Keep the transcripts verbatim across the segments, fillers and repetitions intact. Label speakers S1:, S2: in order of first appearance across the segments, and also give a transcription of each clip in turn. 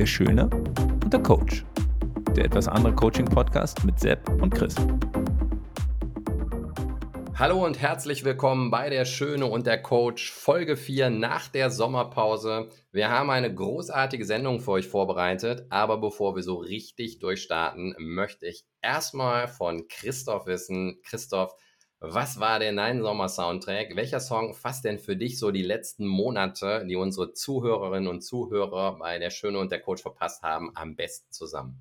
S1: Der Schöne und der Coach. Der etwas andere Coaching-Podcast mit Sepp und Chris.
S2: Hallo und herzlich willkommen bei Der Schöne und der Coach, Folge vier nach der Sommerpause. Wir haben eine großartige Sendung für euch vorbereitet, aber bevor wir so richtig durchstarten, möchte ich erstmal von Christoph wissen. Christoph, was war denn dein Sommer-Soundtrack? Welcher Song fasst denn für dich so die letzten Monate, die unsere Zuhörerinnen und Zuhörer bei Der Schöne und der Coach verpasst haben, am besten zusammen?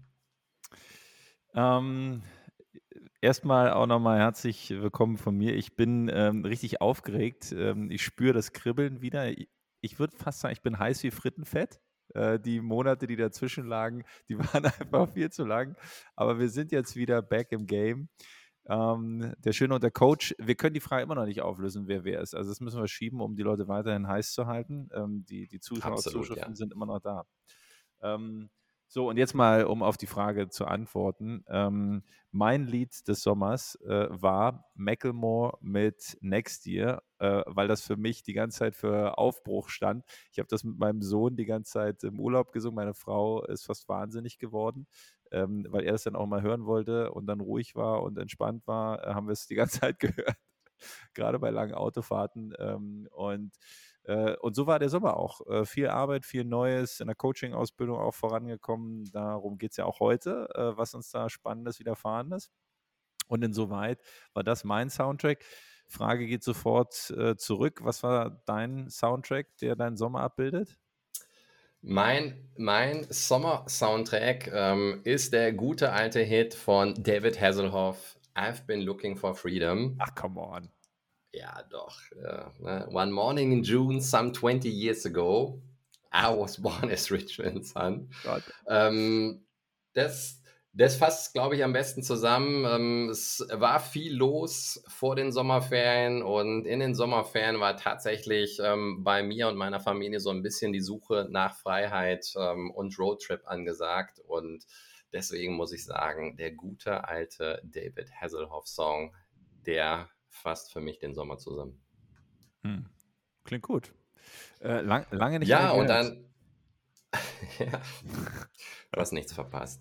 S1: Ähm, erstmal auch nochmal herzlich willkommen von mir. Ich bin ähm, richtig aufgeregt. Ähm, ich spüre das Kribbeln wieder. Ich, ich würde fast sagen, ich bin heiß wie Frittenfett. Äh, die Monate, die dazwischen lagen, die waren einfach viel zu lang. Aber wir sind jetzt wieder back im Game. Ähm, der Schöne und der Coach, wir können die Frage immer noch nicht auflösen, wer wer ist. Also das müssen wir schieben, um die Leute weiterhin heiß zu halten. Ähm, die die
S2: Absolut,
S1: Zuschauerzuschriften
S2: ja.
S1: sind immer noch da. Ähm, so, und jetzt mal, um auf die Frage zu antworten. Ähm, mein Lied des Sommers äh, war Macklemore mit Next Year, äh, weil das für mich die ganze Zeit für Aufbruch stand. Ich habe das mit meinem Sohn die ganze Zeit im Urlaub gesungen. Meine Frau ist fast wahnsinnig geworden, ähm, weil er das dann auch mal hören wollte und dann ruhig war und entspannt war, äh, haben wir es die ganze Zeit gehört. Gerade bei langen Autofahrten. Ähm, und, äh, und so war der Sommer auch. Äh, viel Arbeit, viel Neues, in der Coaching-Ausbildung auch vorangekommen. Darum geht es ja auch heute, äh, was uns da Spannendes widerfahren ist. Und insoweit war das mein Soundtrack. Frage geht sofort äh, zurück. Was war dein Soundtrack, der deinen Sommer abbildet?
S2: Mein, mein Sommer-Soundtrack ähm, ist der gute alte Hit von David Hasselhoff, I've Been Looking for Freedom.
S1: Ach, come on.
S2: Ja, doch. Ja, ne? One morning in June, some twenty years ago, I was born as Richmond's son.
S1: Gott.
S2: Ähm, das, das fasst, glaube ich, am besten zusammen. Ähm, es war viel los vor den Sommerferien und in den Sommerferien war tatsächlich ähm, bei mir und meiner Familie so ein bisschen die Suche nach Freiheit ähm, und Roadtrip angesagt. Und deswegen muss ich sagen, der gute alte David Hasselhoff-Song, der fasst für mich den Sommer zusammen.
S1: Hm. Klingt gut. Äh, lang, lange nicht mehr
S2: Ja, und
S1: gehört.
S2: dann, ja, du hast nichts verpasst.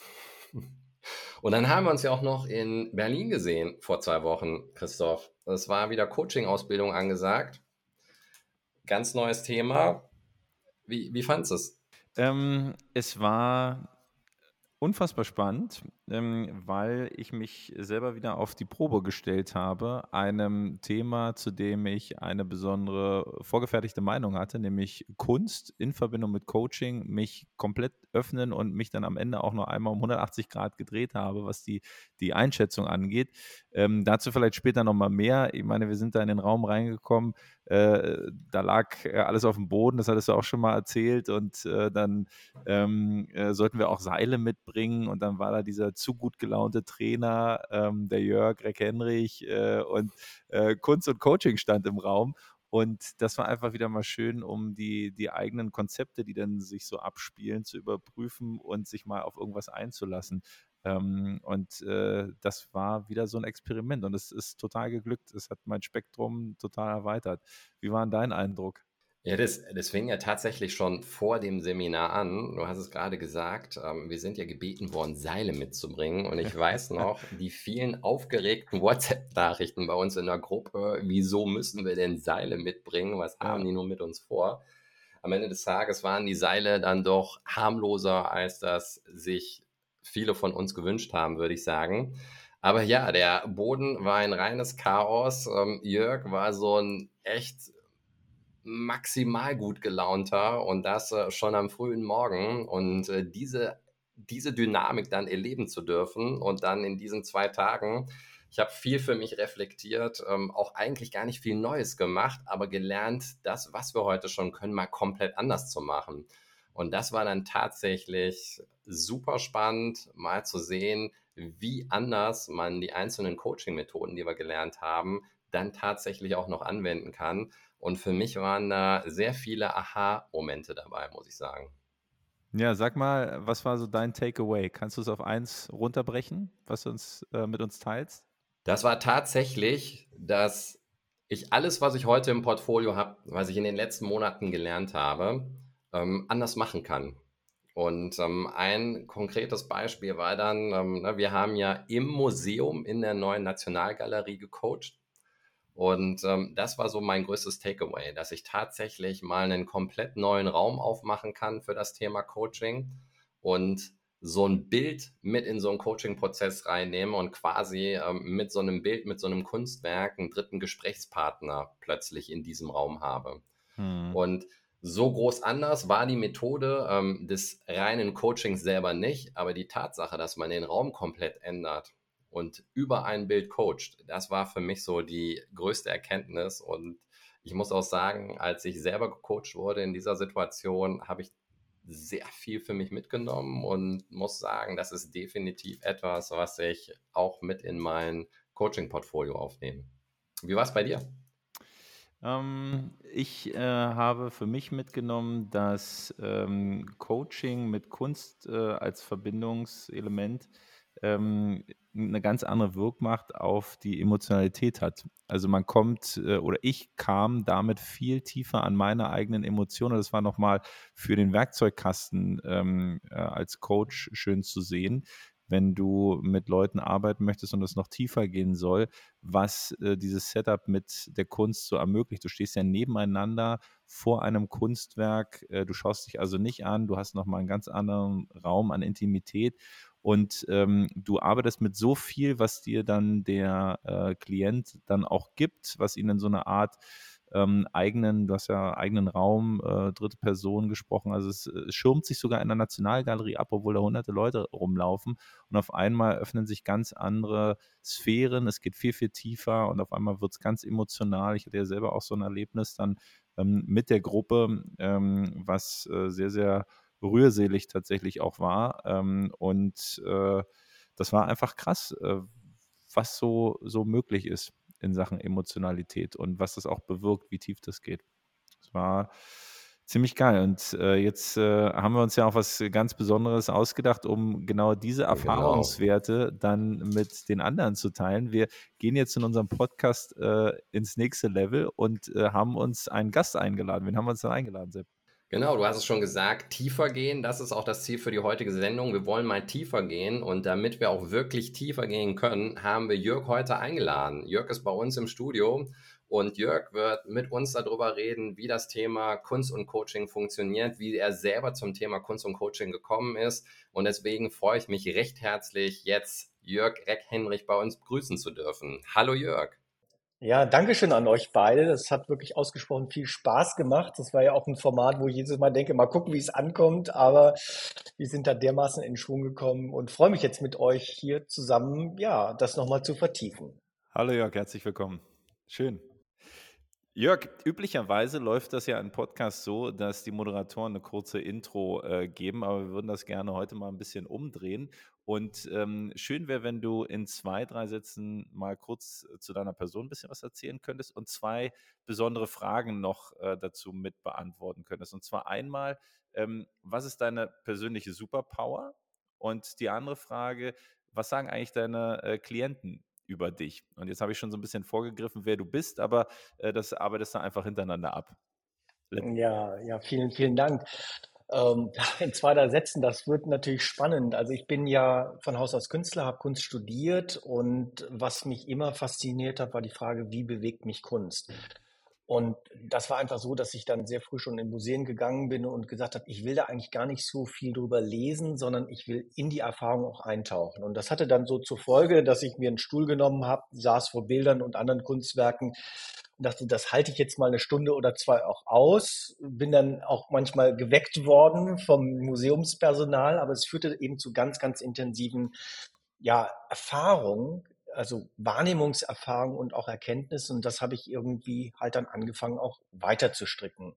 S2: Und dann haben wir uns ja auch noch in Berlin gesehen vor zwei Wochen, Christoph. Es war wieder Coaching-Ausbildung angesagt. Ganz neues Thema. Wie, wie fandest du es?
S1: Ähm, es war unfassbar spannend, ähm, weil ich mich selber wieder auf die Probe gestellt habe, einem Thema, zu dem ich eine besondere vorgefertigte Meinung hatte, nämlich Kunst in Verbindung mit Coaching, mich komplett öffnen und mich dann am Ende auch noch einmal um hundertachtzig Grad gedreht habe, was die, die Einschätzung angeht. Ähm, dazu vielleicht später nochmal mehr. Ich meine, wir sind da in den Raum reingekommen, äh, da lag äh, alles auf dem Boden, das hattest du auch schon mal erzählt und äh, dann ähm, äh, sollten wir auch Seile mitbringen und dann war da dieser zu gut gelaunte Trainer, ähm, der Jörg Reck-Henrich äh, und äh, Kunst und Coaching stand im Raum und das war einfach wieder mal schön, um die, die eigenen Konzepte, die dann sich so abspielen, zu überprüfen und sich mal auf irgendwas einzulassen. Ähm, und äh, das war wieder so ein Experiment und es ist total geglückt. Es hat mein Spektrum total erweitert. Wie war denn dein Eindruck?
S2: Ja, das, das fing ja tatsächlich schon vor dem Seminar an. Du hast es gerade gesagt, ähm, wir sind ja gebeten worden, Seile mitzubringen. Und ich weiß noch, die vielen aufgeregten WhatsApp-Nachrichten bei uns in der Gruppe, wieso müssen wir denn Seile mitbringen? Was haben
S1: Ja.
S2: die nur mit uns vor? Am Ende des Tages waren die Seile dann doch harmloser, als das sich viele von uns gewünscht haben, würde ich sagen. Aber ja, der Boden war ein reines Chaos. Ähm, Jörg war so ein echt maximal gut gelaunter und das äh, schon am frühen Morgen und äh, diese, diese Dynamik dann erleben zu dürfen und dann in diesen zwei Tagen, ich habe viel für mich reflektiert, ähm, auch eigentlich gar nicht viel Neues gemacht, aber gelernt, das, was wir heute schon können, mal komplett anders zu machen. Und das war dann tatsächlich super spannend, mal zu sehen, wie anders man die einzelnen Coaching-Methoden, die wir gelernt haben, dann tatsächlich auch noch anwenden kann. Und für mich waren da sehr viele Aha-Momente dabei, muss ich sagen.
S1: Ja, sag mal, was war so dein Takeaway? Kannst du es auf eins runterbrechen, was du uns äh, mit uns teilst?
S2: Das war tatsächlich, dass ich alles, was ich heute im Portfolio habe, was ich in den letzten Monaten gelernt habe, ähm, anders machen kann. Und ähm, ein konkretes Beispiel war dann, ähm, ne, wir haben ja im Museum in der neuen Nationalgalerie gecoacht. Und ähm, das war so mein größtes Takeaway, dass ich tatsächlich mal einen komplett neuen Raum aufmachen kann für das Thema Coaching und so ein Bild mit in so einen Coaching-Prozess reinnehme und quasi ähm, mit so einem Bild, mit so einem Kunstwerk einen dritten Gesprächspartner plötzlich in diesem Raum habe.
S1: Hm.
S2: Und so groß anders war die Methode ähm, des reinen Coachings selber nicht, aber die Tatsache, dass man den Raum komplett ändert und über ein Bild coacht, das war für mich so die größte Erkenntnis. Und ich muss auch sagen, als ich selber gecoacht wurde in dieser Situation, habe ich sehr viel für mich mitgenommen und muss sagen, das ist definitiv etwas, was ich auch mit in mein Coaching-Portfolio aufnehme. Wie war es bei dir?
S1: Ähm, ich äh, habe für mich mitgenommen, dass ähm, Coaching mit Kunst äh, als Verbindungselement ähm, eine ganz andere Wirkmacht auf die Emotionalität hat. Also man kommt äh, oder ich kam damit viel tiefer an meine eigenen Emotionen. Das war nochmal für den Werkzeugkasten ähm, äh, als Coach schön zu sehen, wenn du mit Leuten arbeiten möchtest und es noch tiefer gehen soll, was äh, dieses Setup mit der Kunst so ermöglicht. Du stehst ja nebeneinander vor einem Kunstwerk, äh, du schaust dich also nicht an, du hast nochmal einen ganz anderen Raum an Intimität und ähm, du arbeitest mit so viel, was dir dann der äh, Klient dann auch gibt, was ihn in so eine Art ähm, eigenen, du hast ja eigenen Raum, äh, dritte Person gesprochen, also es, es schirmt sich sogar in der Nationalgalerie ab, obwohl da hunderte Leute rumlaufen und auf einmal öffnen sich ganz andere Sphären, es geht viel, viel tiefer und auf einmal wird es ganz emotional. Ich hatte ja selber auch so ein Erlebnis dann ähm, mit der Gruppe, ähm, was äh, sehr, sehr rührselig tatsächlich auch war. Ähm, und äh, das war einfach krass, äh, was so, so möglich ist in Sachen Emotionalität und was das auch bewirkt, wie tief das geht. Das war ziemlich geil. Und äh, jetzt äh, haben wir uns ja auch was ganz Besonderes ausgedacht, um genau diese
S2: Genau.
S1: Erfahrungswerte dann mit den anderen zu teilen. Wir gehen jetzt in unserem Podcast äh, ins nächste Level und äh, haben uns einen Gast eingeladen. Wen haben wir uns denn eingeladen, Sepp?
S2: Genau, du hast es schon gesagt, tiefer gehen, das ist auch das Ziel für die heutige Sendung. Wir wollen mal tiefer gehen und damit wir auch wirklich tiefer gehen können, haben wir Jörg heute eingeladen. Jörg ist bei uns im Studio und Jörg wird mit uns darüber reden, wie das Thema Kunst und Coaching funktioniert, wie er selber zum Thema Kunst und Coaching gekommen ist und deswegen freue ich mich recht herzlich, jetzt Jörg Reck-Henrich bei uns begrüßen zu dürfen. Hallo Jörg.
S3: Ja, danke schön an euch beide. Das hat wirklich ausgesprochen viel Spaß gemacht. Das war ja auch ein Format, wo ich jedes Mal denke, mal gucken, wie es ankommt. Aber wir sind da dermaßen in Schwung gekommen und freue mich jetzt mit euch hier zusammen, ja, das nochmal zu vertiefen.
S1: Hallo Jörg, herzlich willkommen. Schön. Jörg, üblicherweise läuft das ja im Podcast so, dass die Moderatoren eine kurze Intro äh, geben, aber wir würden das gerne heute mal ein bisschen umdrehen. Und ähm, schön wäre, wenn du in zwei, drei Sätzen mal kurz äh, zu deiner Person ein bisschen was erzählen könntest und zwei besondere Fragen noch äh, dazu mit beantworten könntest. Und zwar einmal, ähm, was ist deine persönliche Superpower? Und die andere Frage, was sagen eigentlich deine äh, Klienten über dich? Und jetzt habe ich schon so ein bisschen vorgegriffen, wer du bist, aber äh, das arbeitest du einfach hintereinander ab. Let
S3: Ja, ja, vielen, vielen Dank. Ähm, in zwei, drei Sätzen, das wird natürlich spannend. Also ich bin ja von Haus aus Künstler, habe Kunst studiert und was mich immer fasziniert hat, war die Frage, wie bewegt mich Kunst? Und das war einfach so, dass ich dann sehr früh schon in Museen gegangen bin und gesagt habe, ich will da eigentlich gar nicht so viel drüber lesen, sondern ich will in die Erfahrung auch eintauchen. Und das hatte dann so zur Folge, dass ich mir einen Stuhl genommen habe, saß vor Bildern und anderen Kunstwerken und dachte, das halte ich jetzt mal eine Stunde oder zwei auch aus. Bin dann auch manchmal geweckt worden vom Museumspersonal, aber es führte eben zu ganz, ganz intensiven, ja, Erfahrungen, also Wahrnehmungserfahrung und auch Erkenntnis. Und das habe ich irgendwie halt dann angefangen, auch weiter zu stricken.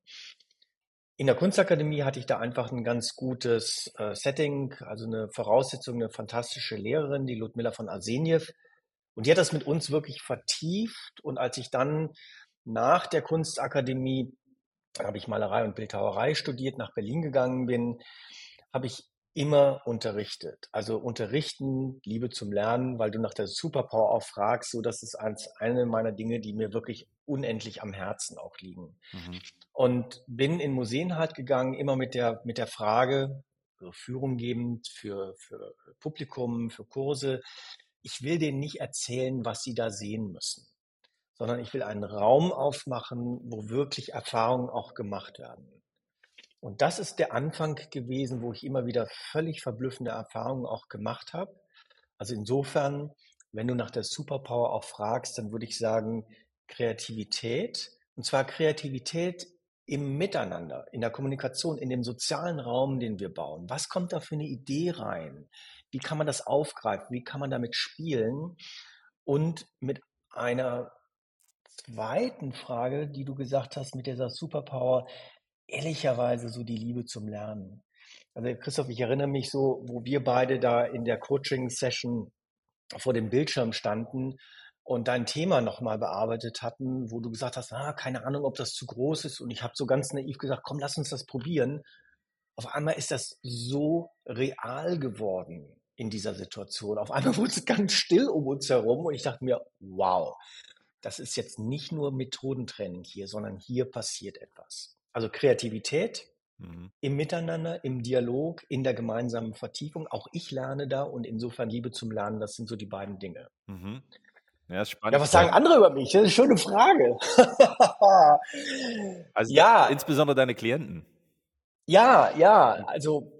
S3: In der Kunstakademie hatte ich da einfach ein ganz gutes äh, Setting, also eine Voraussetzung, eine fantastische Lehrerin, die Ludmilla von Arsenjew. Und die hat das mit uns wirklich vertieft. Und als ich dann nach der Kunstakademie, da habe ich Malerei und Bildhauerei studiert, nach Berlin gegangen bin, habe ich immer unterrichtet. Also unterrichten, Liebe zum Lernen, weil du nach der Superpower auch fragst, so das ist eins, eine meiner Dinge, die mir wirklich unendlich am Herzen auch liegen.
S1: Mhm.
S3: Und bin in Museen halt gegangen, immer mit der, mit der Frage, für Führung geben, für, für Publikum, für Kurse. Ich will denen nicht erzählen, was sie da sehen müssen, sondern ich will einen Raum aufmachen, wo wirklich Erfahrungen auch gemacht werden. Und das ist der Anfang gewesen, wo ich immer wieder völlig verblüffende Erfahrungen auch gemacht habe. Also insofern, wenn du nach der Superpower auch fragst, dann würde ich sagen Kreativität. Und zwar Kreativität im Miteinander, in der Kommunikation, in dem sozialen Raum, den wir bauen. Was kommt da für eine Idee rein? Wie kann man das aufgreifen? Wie kann man damit spielen? Und mit einer zweiten Frage, die du gesagt hast, mit dieser Superpower, ehrlicherweise so die Liebe zum Lernen. Also Christoph, ich erinnere mich so, wo wir beide da in der Coaching-Session vor dem Bildschirm standen und dein Thema nochmal bearbeitet hatten, wo du gesagt hast, ah, keine Ahnung, ob das zu groß ist. Und ich habe so ganz naiv gesagt, komm, lass uns das probieren. Auf einmal ist das so real geworden in dieser Situation. Auf einmal wurde es ganz still um uns herum und ich dachte mir, wow, das ist jetzt nicht nur Methodentraining hier, sondern hier passiert etwas. Also Kreativität mhm. im Miteinander, im Dialog, in der gemeinsamen Vertiefung. Auch ich lerne da und insofern Liebe zum Lernen, das sind so die beiden Dinge.
S1: Mhm. Ja, spannend.
S3: Ja, was sagen andere über mich? Das ist schon eine Frage.
S1: Also ja, insbesondere deine Klienten.
S3: Ja, ja, also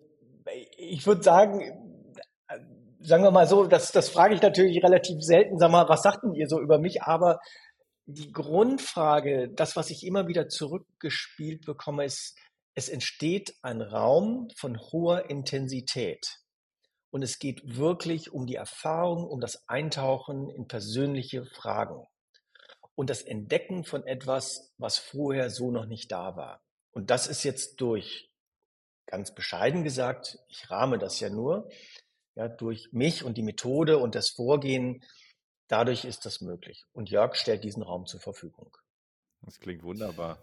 S3: ich würde sagen, sagen wir mal so, das, das frage ich natürlich relativ selten, sag mal, was sagt denn ihr so über mich? Aber die Grundfrage, das, was ich immer wieder zurückgespielt bekomme, ist, es entsteht ein Raum von hoher Intensität. Und es geht wirklich um die Erfahrung, um das Eintauchen in persönliche Fragen und das Entdecken von etwas, was vorher so noch nicht da war. Und das ist jetzt durch, ganz bescheiden gesagt, ich rahme das ja nur, ja, durch mich und die Methode und das Vorgehen, dadurch ist das möglich. Und Jörg stellt diesen Raum zur Verfügung.
S1: Das klingt wunderbar.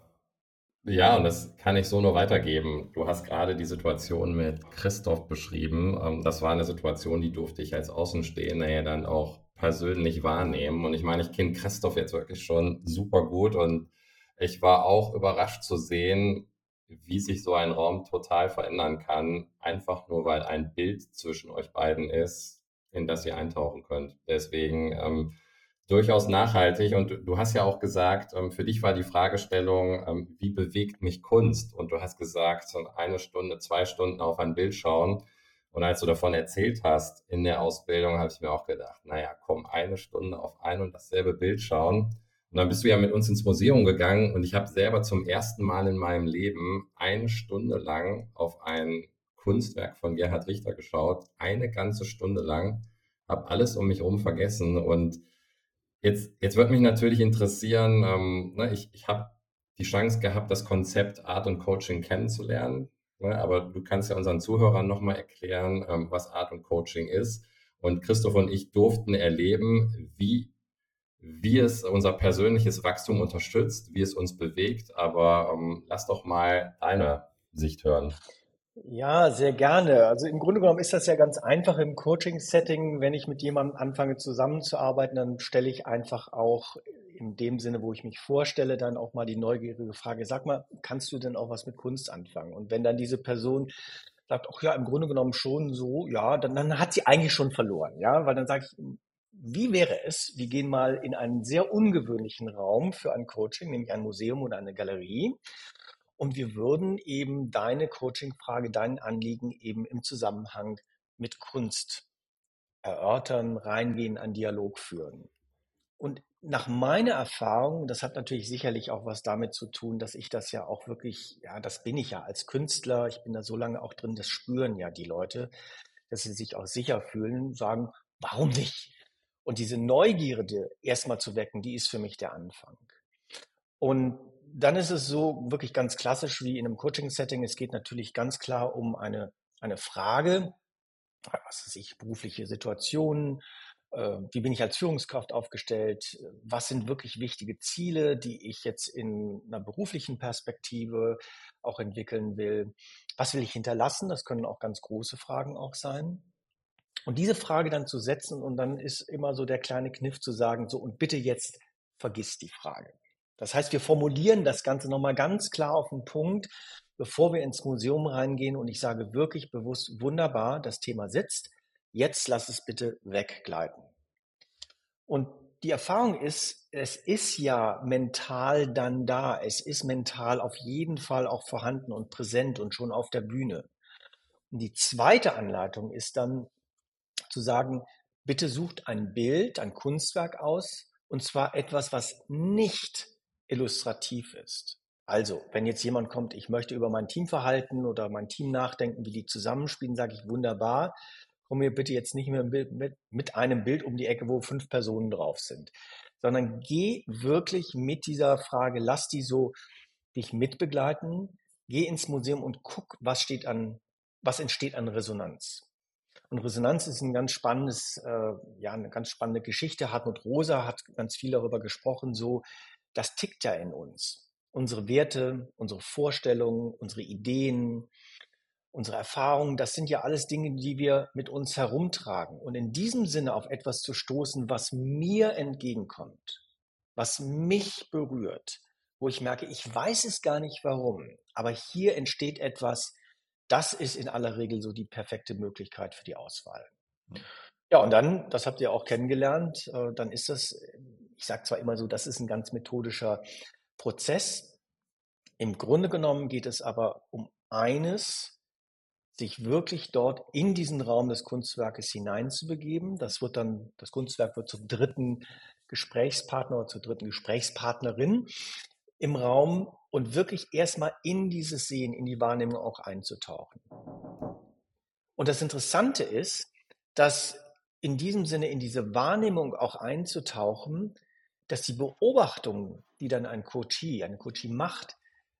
S2: Ja, und das kann ich so nur weitergeben. Du hast gerade die Situation mit Christoph beschrieben. Das war eine Situation, die durfte ich als Außenstehender ja dann auch persönlich wahrnehmen. Und ich meine, ich kenne Christoph jetzt wirklich schon super gut und ich war auch überrascht zu sehen, wie sich so ein Raum total verändern kann, einfach nur weil ein Bild zwischen euch beiden ist, in das ihr eintauchen könnt. Deswegen ähm, durchaus nachhaltig. Und du, du hast ja auch gesagt, ähm, für dich war die Fragestellung, ähm, wie bewegt mich Kunst? Und du hast gesagt, so eine Stunde, zwei Stunden auf ein Bild schauen. Und als du davon erzählt hast in der Ausbildung, habe ich mir auch gedacht, naja, komm, eine Stunde auf ein und dasselbe Bild schauen. Und dann bist du ja mit uns ins Museum gegangen und ich habe selber zum ersten Mal in meinem Leben eine Stunde lang auf ein Kunstwerk von Gerhard Richter geschaut, eine ganze Stunde lang, habe alles um mich herum vergessen und jetzt, jetzt würde mich natürlich interessieren, ähm, ne, ich, ich habe die Chance gehabt, das Konzept Art und Coaching kennenzulernen, ne, aber du kannst ja unseren Zuhörern nochmal erklären, ähm, was Art und Coaching ist und Christoph und ich durften erleben, wie wie es unser persönliches Wachstum unterstützt, wie es uns bewegt. Aber ähm, lass doch mal deine Sicht hören.
S3: Ja, sehr gerne. Also im Grunde genommen ist das ja ganz einfach im Coaching-Setting. Wenn ich mit jemandem anfange zusammenzuarbeiten, dann stelle ich einfach auch in dem Sinne, wo ich mich vorstelle, dann auch mal die neugierige Frage, sag mal, kannst du denn auch was mit Kunst anfangen? Und wenn dann diese Person sagt, ach ja, im Grunde genommen schon so, ja, dann, dann hat sie eigentlich schon verloren, ja, weil dann sage ich, wie wäre es, wir gehen mal in einen sehr ungewöhnlichen Raum für ein Coaching, nämlich ein Museum oder eine Galerie. Und wir würden eben deine Coaching-Frage, dein Anliegen eben im Zusammenhang mit Kunst erörtern, reingehen, einen Dialog führen. Und nach meiner Erfahrung, das hat natürlich sicherlich auch was damit zu tun, dass ich das ja auch wirklich, ja, das bin ich ja als Künstler, ich bin da so lange auch drin, das spüren ja die Leute, dass sie sich auch sicher fühlen, sagen, warum nicht? Und diese Neugierde erstmal zu wecken, die ist für mich der Anfang. Und dann ist es so wirklich ganz klassisch wie in einem Coaching-Setting. Es geht natürlich ganz klar um eine, eine Frage, was weiß ich, berufliche Situationen, äh, wie bin ich als Führungskraft aufgestellt, was sind wirklich wichtige Ziele, die ich jetzt in einer beruflichen Perspektive auch entwickeln will, was will ich hinterlassen, das können auch ganz große Fragen auch sein. Und diese Frage dann zu setzen und dann ist immer so der kleine Kniff zu sagen, so und bitte jetzt vergiss die Frage. Das heißt, wir formulieren das Ganze nochmal ganz klar auf den Punkt, bevor wir ins Museum reingehen und ich sage wirklich bewusst, wunderbar, das Thema sitzt, jetzt lass es bitte weggleiten. Und die Erfahrung ist, es ist ja mental dann da. Es ist mental auf jeden Fall auch vorhanden und präsent und schon auf der Bühne. Und die zweite Anleitung ist dann zu sagen, bitte sucht ein Bild, ein Kunstwerk aus, und zwar etwas, was nicht illustrativ ist. Also, wenn jetzt jemand kommt, ich möchte über mein Teamverhalten oder mein Team nachdenken, wie die zusammenspielen, sage ich wunderbar. Komm mir bitte jetzt nicht mehr mit, mit, mit einem Bild um die Ecke, wo fünf Personen drauf sind, sondern geh wirklich mit dieser Frage, lass die so dich mitbegleiten, geh ins Museum und guck, was steht an, was entsteht an Resonanz. Und Resonanz ist ein ganz spannendes, äh, ja, eine ganz spannende Geschichte. Hartmut Rosa hat ganz viel darüber gesprochen, so, das tickt ja in uns. Unsere Werte, unsere Vorstellungen, unsere Ideen, unsere Erfahrungen, das sind ja alles Dinge, die wir mit uns herumtragen. Und in diesem Sinne auf etwas zu stoßen, was mir entgegenkommt, was mich berührt, wo ich merke, ich weiß es gar nicht warum, aber hier entsteht etwas, das ist in aller Regel so die perfekte Möglichkeit für die Auswahl. Ja, und dann, das habt ihr auch kennengelernt, äh, dann ist das, ich sage zwar immer so, das ist ein ganz methodischer Prozess. Im Grunde genommen geht es aber um eines, sich wirklich dort in diesen Raum des Kunstwerkes hineinzubegeben. Das wird dann, das Kunstwerk wird zum dritten Gesprächspartner oder zur dritten Gesprächspartnerin im Raum und wirklich erstmal in dieses Sehen, in die Wahrnehmung auch einzutauchen. Und das Interessante ist, dass in diesem Sinne in diese Wahrnehmung auch einzutauchen, dass die Beobachtungen, die dann ein Coachee, eine Coachee macht,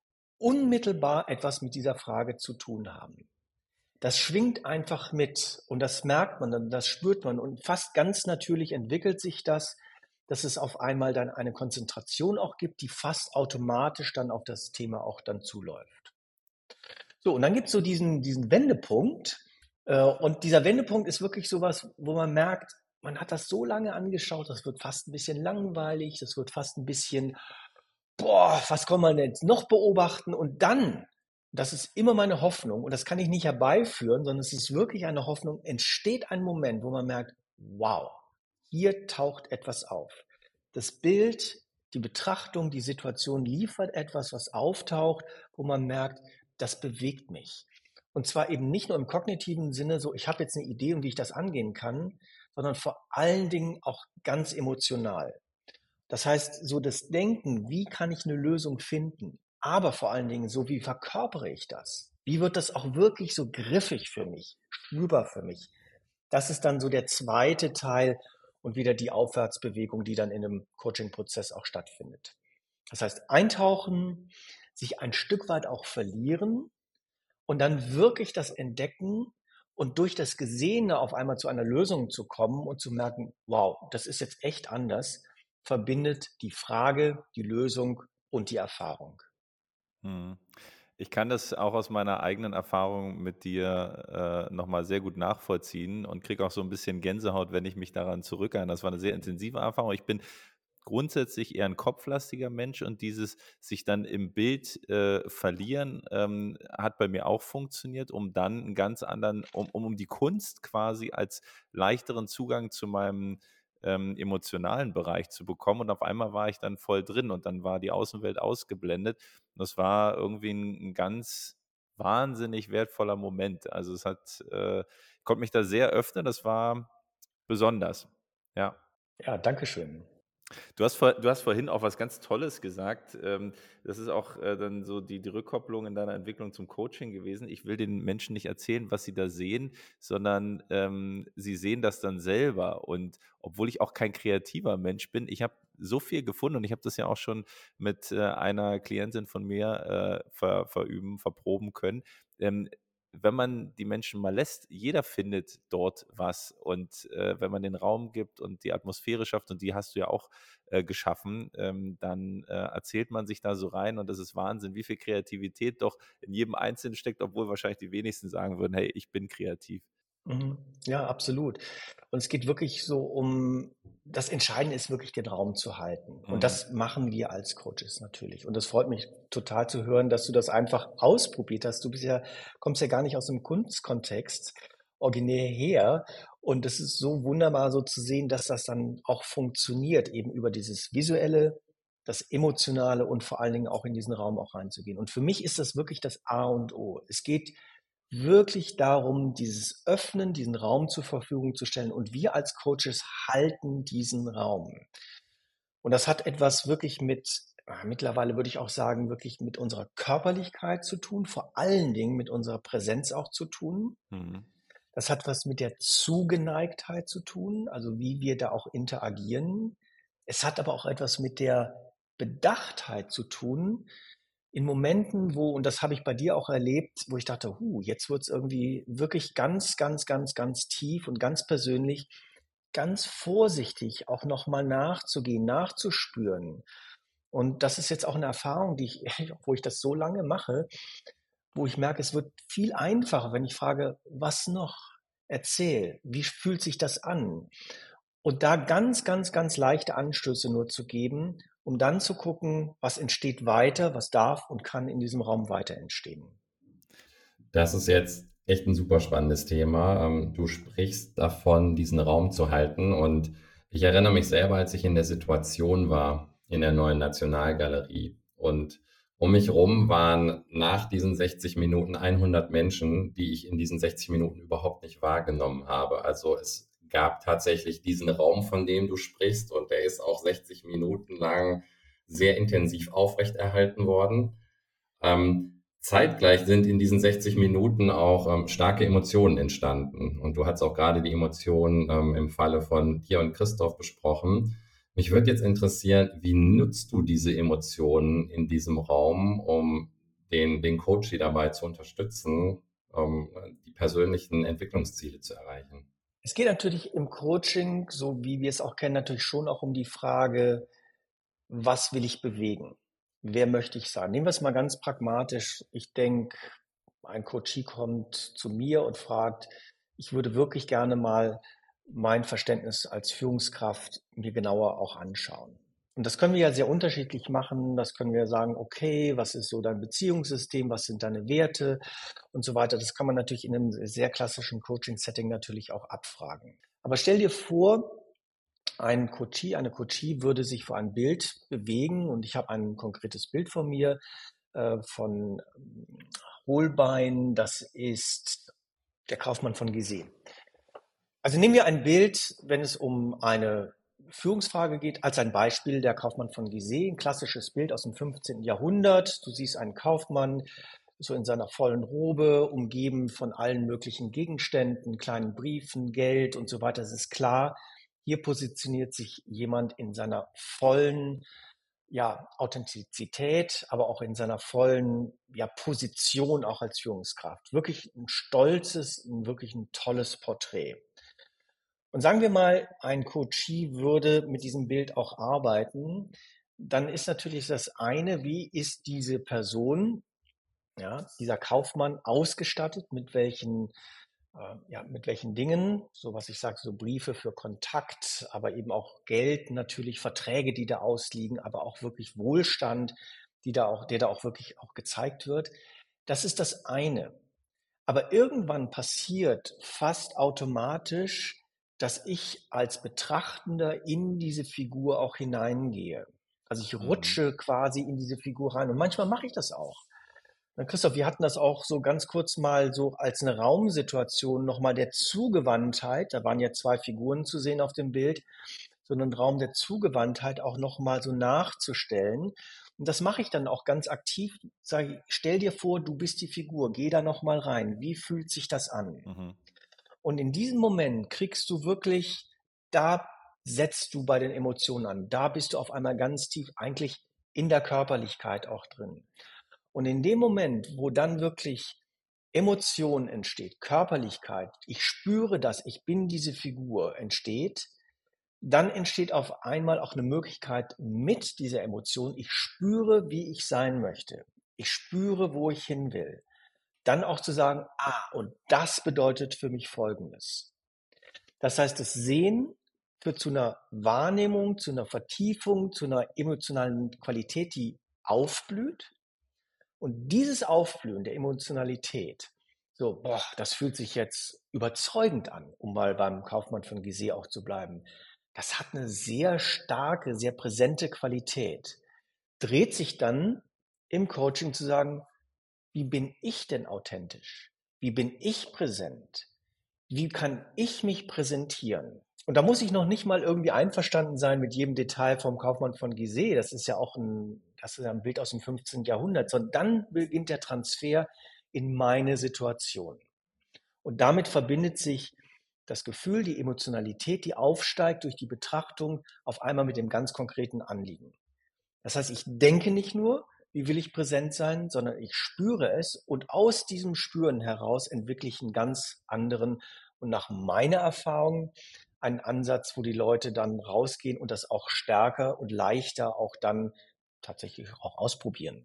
S3: unmittelbar etwas mit dieser Frage zu tun haben. Das schwingt einfach mit und das merkt man, das spürt man und fast ganz natürlich entwickelt sich das, dass es auf einmal dann eine Konzentration auch gibt, die fast automatisch dann auf das Thema auch dann zuläuft. So, und dann gibt es so diesen, diesen Wendepunkt äh, und dieser Wendepunkt ist wirklich sowas, wo man merkt, man hat das so lange angeschaut, das wird fast ein bisschen langweilig, das wird fast ein bisschen, boah, was kann man jetzt noch beobachten? Und dann, das ist immer meine Hoffnung, und das kann ich nicht herbeiführen, sondern es ist wirklich eine Hoffnung, entsteht ein Moment, wo man merkt, wow, hier taucht etwas auf. Das Bild, die Betrachtung, die Situation liefert etwas, was auftaucht, wo man merkt, das bewegt mich. Und zwar eben nicht nur im kognitiven Sinne, so ich habe jetzt eine Idee, um wie ich das angehen kann, sondern vor allen Dingen auch ganz emotional. Das heißt, so das Denken, wie kann ich eine Lösung finden, aber vor allen Dingen so, wie verkörpere ich das? Wie wird das auch wirklich so griffig für mich, spürbar für mich? Das ist dann so der zweite Teil und wieder die Aufwärtsbewegung, die dann in einem Coaching-Prozess auch stattfindet. Das heißt, eintauchen, sich ein Stück weit auch verlieren und dann wirklich das entdecken und durch das Gesehene auf einmal zu einer Lösung zu kommen und zu merken, wow, das ist jetzt echt anders, verbindet die Frage, die Lösung und die Erfahrung.
S1: Mhm. Ich kann das auch aus meiner eigenen Erfahrung mit dir äh, nochmal sehr gut nachvollziehen und kriege auch so ein bisschen Gänsehaut, wenn ich mich daran zurückerinnere. Das war eine sehr intensive Erfahrung. Ich bin grundsätzlich eher ein kopflastiger Mensch und dieses sich dann im Bild äh, verlieren ähm, hat bei mir auch funktioniert, um dann einen ganz anderen, um, um, um die Kunst quasi als leichteren Zugang zu meinem ähm, emotionalen Bereich zu bekommen. Und auf einmal war ich dann voll drin und dann war die Außenwelt ausgeblendet. Und das war irgendwie ein, ein ganz wahnsinnig wertvoller Moment. Also es hat, äh, ich konnte mich da sehr öffnen, das war besonders. Ja.
S3: Ja, danke schön.
S1: Du hast, vor, du hast vorhin auch was ganz Tolles gesagt. Ähm, das ist auch äh, dann so die, die Rückkopplung in deiner Entwicklung zum Coaching gewesen. Ich will den Menschen nicht erzählen, was sie da sehen, sondern ähm, sie sehen das dann selber. Und obwohl ich auch kein kreativer Mensch bin, ich habe so viel gefunden und ich habe das ja auch schon mit äh, einer Klientin von mir äh, ver, verüben, verproben können. Ähm, wenn man die Menschen mal lässt, jeder findet dort was. Und äh, wenn man den Raum gibt und die Atmosphäre schafft, und die hast du ja auch äh, geschaffen, ähm, dann äh, erzählt man sich da so rein und das ist Wahnsinn, wie viel Kreativität doch in jedem Einzelnen steckt, obwohl wahrscheinlich die wenigsten sagen würden, hey, ich bin kreativ.
S3: Mhm. Ja, absolut. Und es geht wirklich so um, das Entscheidende ist wirklich, den Raum zu halten. Und
S1: Mhm.
S3: das machen wir als Coaches natürlich. Und das freut mich total zu hören, dass du das einfach ausprobiert hast. Du bist ja, kommst ja gar nicht aus dem Kunstkontext originär her. Und es ist so wunderbar so zu sehen, dass das dann auch funktioniert, eben über dieses Visuelle, das Emotionale und vor allen Dingen auch in diesen Raum auch reinzugehen. Und für mich ist das wirklich das A und O. Es geht wirklich darum, dieses Öffnen, diesen Raum zur Verfügung zu stellen. Und wir als Coaches halten diesen Raum. Und das hat etwas wirklich mit, ah, mittlerweile würde ich auch sagen, wirklich mit unserer Körperlichkeit zu tun, vor allen Dingen mit unserer Präsenz auch zu tun.
S1: Mhm.
S3: Das hat was mit der Zugeneigtheit zu tun, also wie wir da auch interagieren. Es hat aber auch etwas mit der Bedachtheit zu tun, in Momenten, wo, und das habe ich bei dir auch erlebt, wo ich dachte, hu, jetzt wird es irgendwie wirklich ganz, ganz, ganz, ganz tief und ganz persönlich, ganz vorsichtig auch nochmal nachzugehen, nachzuspüren. Und das ist jetzt auch eine Erfahrung, die ich, wo ich das so lange mache, wo ich merke, es wird viel einfacher, wenn ich frage, was noch? Erzähl, wie fühlt sich das an? Und da ganz, ganz, ganz leichte Anstöße nur zu geben, um dann zu gucken, was entsteht weiter, was darf und kann in diesem Raum weiter entstehen.
S2: Das ist jetzt echt ein super spannendes Thema. Ähm, Du sprichst davon, diesen Raum zu halten. Und ich erinnere mich selber, als ich in der Situation war, in der neuen Nationalgalerie. Und um mich rum waren nach diesen sechzig Minuten hundert Menschen, die ich in diesen sechzig Minuten überhaupt nicht wahrgenommen habe. Also es gab tatsächlich diesen Raum, von dem du sprichst. Und der ist auch sechzig Minuten lang sehr intensiv aufrechterhalten worden. Ähm, zeitgleich sind in diesen sechzig Minuten auch ähm, starke Emotionen entstanden. Und du hast auch gerade die Emotionen ähm, im Falle von dir und Christoph besprochen. Mich würde jetzt interessieren, wie nutzt du diese Emotionen in diesem Raum, um den, den Coach dabei zu unterstützen, um die persönlichen Entwicklungsziele zu erreichen?
S3: Es geht natürlich im Coaching, so wie wir es auch kennen, natürlich schon auch um die Frage, was will ich bewegen? Wer möchte ich sein? Nehmen wir es mal ganz pragmatisch. Ich denke, ein Coachie kommt zu mir und fragt, ich würde wirklich gerne mal mein Verständnis als Führungskraft mir genauer auch anschauen. Und das können wir ja sehr unterschiedlich machen. Das können wir sagen, okay, was ist so dein Beziehungssystem? Was sind deine Werte? Und so weiter. Das kann man natürlich in einem sehr klassischen Coaching-Setting natürlich auch abfragen. Aber stell dir vor, ein Coachee, eine Coachee würde sich vor ein Bild bewegen und ich habe ein konkretes Bild von mir äh, von Holbein, das ist der Kaufmann von Gizeh. Also nehmen wir ein Bild, wenn es um eine Führungsfrage geht, als ein Beispiel der Kaufmann von Gizeh, ein klassisches Bild aus dem fünfzehnten Jahrhundert. Du siehst einen Kaufmann so in seiner vollen Robe, umgeben von allen möglichen Gegenständen, kleinen Briefen, Geld und so weiter. Es ist klar, hier positioniert sich jemand in seiner vollen ja, Authentizität, aber auch in seiner vollen ja, Position auch als Führungskraft. Wirklich ein stolzes, ein, wirklich ein tolles Porträt. Und sagen wir mal, ein Coachee würde mit diesem Bild auch arbeiten, dann ist natürlich das eine, wie ist diese Person, ja, dieser Kaufmann ausgestattet, mit welchen, äh, ja, mit welchen Dingen, so was ich sage, so Briefe für Kontakt, aber eben auch Geld, natürlich Verträge, die da ausliegen, aber auch wirklich Wohlstand, die da auch, der da auch wirklich auch gezeigt wird. Das ist das eine. Aber irgendwann passiert fast automatisch, dass ich als Betrachtender in diese Figur auch hineingehe. Also ich
S1: Mhm.
S3: rutsche quasi in diese Figur rein. Und manchmal mache ich das auch. Na, Christoph, wir hatten das auch so ganz kurz mal so als eine Raumsituation nochmal der Zugewandtheit. Da waren ja zwei Figuren zu sehen auf dem Bild, so einen Raum der Zugewandtheit auch nochmal so nachzustellen. Und das mache ich dann auch ganz aktiv. Sage, stell dir vor, du bist die Figur, geh da nochmal rein. Wie fühlt sich das an?
S1: Mhm.
S3: Und in diesem Moment kriegst du wirklich, da setzt du bei den Emotionen an. Da bist du auf einmal ganz tief eigentlich in der Körperlichkeit auch drin. Und in dem Moment, wo dann wirklich Emotion entsteht, Körperlichkeit, ich spüre das, ich bin diese Figur, entsteht, dann entsteht auf einmal auch eine Möglichkeit mit dieser Emotion, ich spüre, wie ich sein möchte. Ich spüre, wo ich hin will. dann auch zu sagen, ah, und das bedeutet für mich Folgendes. Das heißt, das Sehen führt zu einer Wahrnehmung, zu einer Vertiefung, zu einer emotionalen Qualität, die aufblüht. Und dieses Aufblühen der Emotionalität, so, boah, das fühlt sich jetzt überzeugend an, um mal beim Kaufmann von Gizeh auch zu bleiben. Das hat eine sehr starke, sehr präsente Qualität. Dreht sich dann im Coaching zu sagen, wie bin ich denn authentisch? Wie bin ich präsent? Wie kann ich mich präsentieren? Und da muss ich noch nicht mal irgendwie einverstanden sein mit jedem Detail vom Kaufmann von Gizeh. Das ist ja auch ein, das ist ja ein Bild aus dem fünfzehnten. Jahrhundert, sondern dann beginnt der Transfer in meine Situation. Und damit verbindet sich das Gefühl, die Emotionalität, die aufsteigt durch die Betrachtung auf einmal mit dem ganz konkreten Anliegen. Das heißt, ich denke nicht nur, wie will ich präsent sein, sondern ich spüre es und aus diesem Spüren heraus entwickle ich einen ganz anderen und nach meiner Erfahrung einen Ansatz, wo die Leute dann rausgehen und das auch stärker und leichter auch dann tatsächlich auch ausprobieren.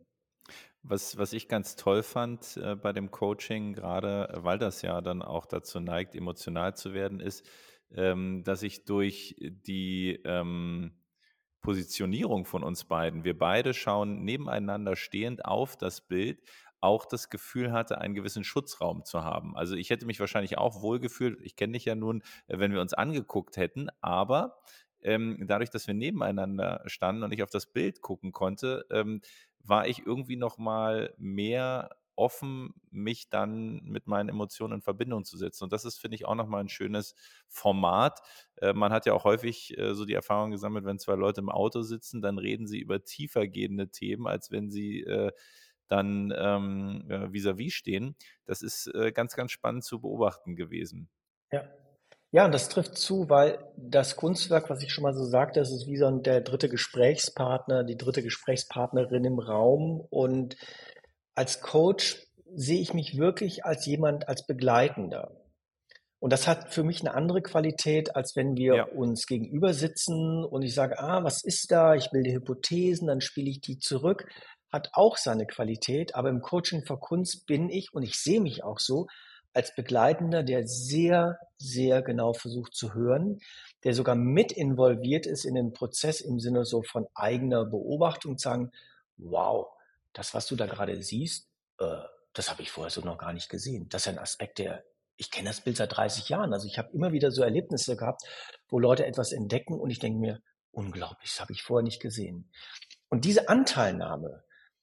S1: Was, was ich ganz toll fand äh, bei dem Coaching, gerade äh, weil das ja dann auch dazu neigt, emotional zu werden, ist, ähm, dass ich durch die ähm, Positionierung von uns beiden, wir beide schauen nebeneinander stehend auf das Bild, auch das Gefühl hatte, einen gewissen Schutzraum zu haben. Also ich hätte mich wahrscheinlich auch wohlgefühlt, ich kenne dich ja nun, äh, wenn wir uns angeguckt hätten, aber ähm, dadurch, dass wir nebeneinander standen und ich auf das Bild gucken konnte, ähm, war ich irgendwie noch mal mehr offen, mich dann mit meinen Emotionen in Verbindung zu setzen. Und das ist, finde ich, auch noch mal ein schönes Format. Äh, man hat ja auch häufig äh, so die Erfahrung gesammelt, wenn zwei Leute im Auto sitzen, dann reden sie über tiefer gehende Themen, als wenn sie äh, dann ähm, äh, vis-à-vis stehen. Das ist äh, ganz, ganz spannend zu beobachten gewesen.
S3: Ja. Ja, und das trifft zu, weil das Kunstwerk, was ich schon mal so sagte, das ist wie so ein, der dritte Gesprächspartner, die dritte Gesprächspartnerin im Raum. Und als Coach sehe ich mich wirklich als jemand, als Begleitender. Und das hat für mich eine andere Qualität, als wenn
S1: Ja.
S3: wir uns gegenüber sitzen und ich sage, ah, was ist da? Ich bilde Hypothesen, dann spiele ich die zurück. Hat auch seine Qualität, aber im Coaching für Kunst bin ich, und ich sehe mich auch so, als Begleitender, der sehr, sehr genau versucht zu hören, der sogar mit involviert ist in den Prozess im Sinne so von eigener Beobachtung, zu sagen, wow, das, was du da gerade siehst, äh, das habe ich vorher so noch gar nicht gesehen. Das ist ein Aspekt, der, ich kenne das Bild seit dreißig Jahren. Also ich habe immer wieder so Erlebnisse gehabt, wo Leute etwas entdecken und ich denke mir, unglaublich, das habe ich vorher nicht gesehen. Und diese Anteilnahme,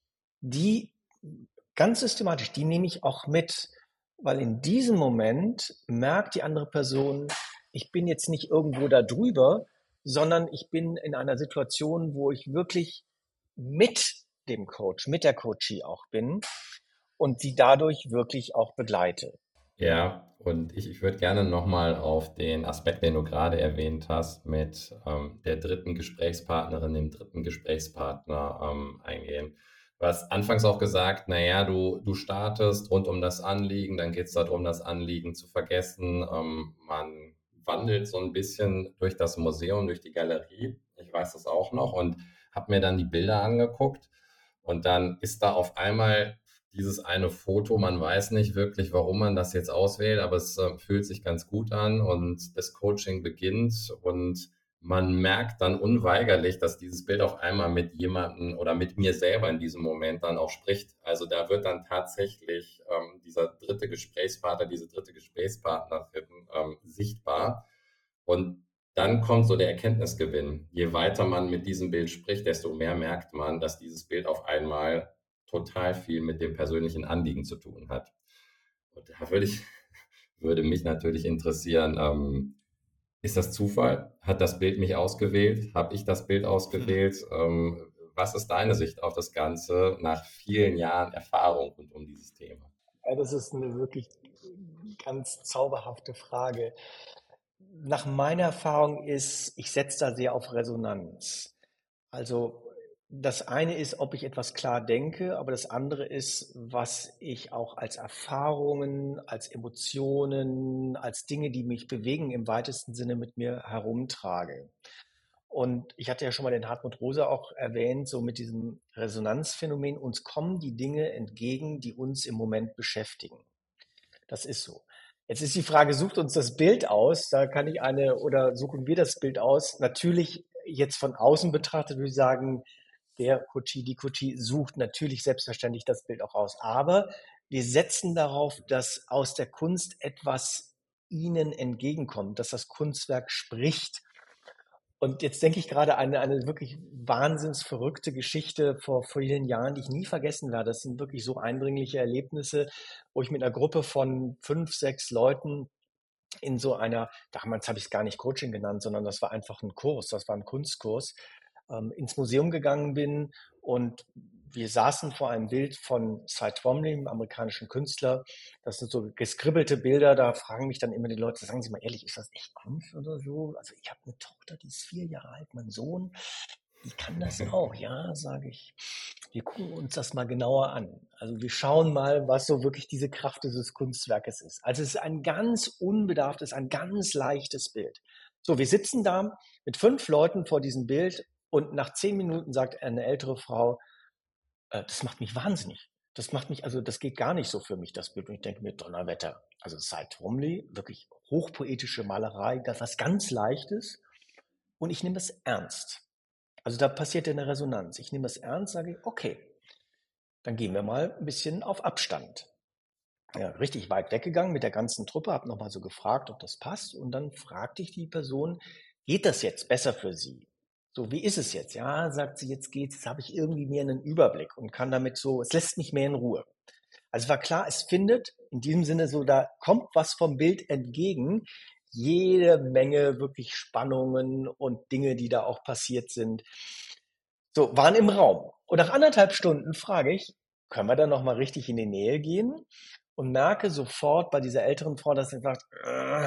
S3: die ganz systematisch, die nehme ich auch mit, weil in diesem Moment merkt die andere Person, ich bin jetzt nicht irgendwo da drüber, sondern ich bin in einer Situation, wo ich wirklich mit dem Coach, mit der Coachie auch bin und sie dadurch wirklich auch begleite.
S2: Ja, und ich, ich würde gerne nochmal auf den Aspekt, den du gerade erwähnt hast, mit ähm, der dritten Gesprächspartnerin, dem dritten Gesprächspartner ähm, eingehen. Du hast anfangs auch gesagt, naja, du, du startest rund um das Anliegen, dann geht es darum, das Anliegen zu vergessen. Ähm, man wandelt so ein bisschen durch das Museum, durch die Galerie. Ich weiß das auch noch und habe mir dann die Bilder angeguckt. Und dann ist da auf einmal dieses eine Foto, man weiß nicht wirklich, warum man das jetzt auswählt, aber es äh, fühlt sich ganz gut an und das Coaching beginnt und man merkt dann unweigerlich, dass dieses Bild auf einmal mit jemandem oder mit mir selber in diesem Moment dann auch spricht. Also da wird dann tatsächlich ähm, dieser dritte Gesprächspartner, diese dritte Gesprächspartnerin ähm, sichtbar und dann kommt so der Erkenntnisgewinn. Je weiter man mit diesem Bild spricht, desto mehr merkt man, dass dieses Bild auf einmal total viel mit dem persönlichen Anliegen zu tun hat. Und da würde ich, würde mich natürlich interessieren, ähm, ist das Zufall? Hat das Bild mich ausgewählt? Habe ich das Bild ausgewählt? Ähm, was ist deine Sicht auf das Ganze nach vielen Jahren Erfahrung rund um dieses Thema?
S3: Ja, das ist eine wirklich ganz zauberhafte Frage. Nach meiner Erfahrung ist, ich setze da sehr auf Resonanz. Also das eine ist, ob ich etwas klar denke, aber das andere ist, was ich auch als Erfahrungen, als Emotionen, als Dinge, die mich bewegen, im weitesten Sinne mit mir herumtrage. Und ich hatte ja schon mal den Hartmut Rosa auch erwähnt, so mit diesem Resonanzphänomen. Uns kommen die Dinge entgegen, die uns im Moment beschäftigen. Das ist so. Jetzt ist die Frage, sucht uns das Bild aus? Da kann ich eine, oder suchen wir das Bild aus? Natürlich jetzt von außen betrachtet würde ich sagen, der Coachie, die Coachie sucht natürlich selbstverständlich das Bild auch aus. Aber wir setzen darauf, dass aus der Kunst etwas ihnen entgegenkommt, dass das Kunstwerk spricht. Und jetzt denke ich gerade an eine, eine wirklich wahnsinns verrückte Geschichte vor vielen Jahren, die ich nie vergessen werde. Das sind wirklich so eindringliche Erlebnisse, wo ich mit einer Gruppe von fünf, sechs Leuten in so einer, damals habe ich es gar nicht Coaching genannt, sondern das war einfach ein Kurs, das war ein Kunstkurs, ähm, ins Museum gegangen bin und wir saßen vor einem Bild von Cy Twombly, einem amerikanischen Künstler. Das sind so geskribbelte Bilder, da fragen mich dann immer die Leute, sagen Sie mal ehrlich, ist das echt Kunst oder so? Also ich habe eine Tochter, die ist vier Jahre alt, mein Sohn, die kann das auch, ja, sage ich. Wir gucken uns das mal genauer an. Also wir schauen mal, was so wirklich diese Kraft dieses Kunstwerkes ist. Also es ist ein ganz unbedarftes, ein ganz leichtes Bild. So, wir sitzen da mit fünf Leuten vor diesem Bild und nach zehn Minuten sagt eine ältere Frau, äh, das macht mich wahnsinnig. Das macht mich, also das geht gar nicht so für mich, das Bild. Und ich denke mir, Donnerwetter. Also Cy Twombly, wirklich hochpoetische Malerei, das was ganz Leichtes. Und ich nehme es ernst. Also da passiert eine Resonanz. Ich nehme es ernst, sage ich, okay, dann gehen wir mal ein bisschen auf Abstand. Ja, richtig weit weggegangen mit der ganzen Truppe, habe nochmal so gefragt, ob das passt. Und dann fragte ich die Person, geht das jetzt besser für Sie? So, wie ist es jetzt? Ja, sagt sie, jetzt geht's, jetzt habe ich irgendwie mehr einen Überblick und kann damit so, es lässt mich mehr in Ruhe. Also war klar, es findet in diesem Sinne so, da kommt was vom Bild entgegen. Jede Menge wirklich Spannungen und Dinge, die da auch passiert sind. So, waren im Raum. Und nach anderthalb Stunden frage ich, können wir da nochmal richtig in die Nähe gehen? Und merke sofort bei dieser älteren Frau, dass sie sagt, äh,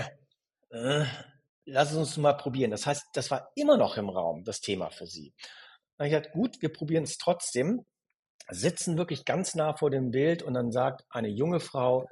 S3: äh, lass es uns mal probieren. Das heißt, das war immer noch im Raum, das Thema für sie. Dann habe ich gesagt, gut, wir probieren es trotzdem. Sitzen wirklich ganz nah vor dem Bild und dann sagt eine junge Frau,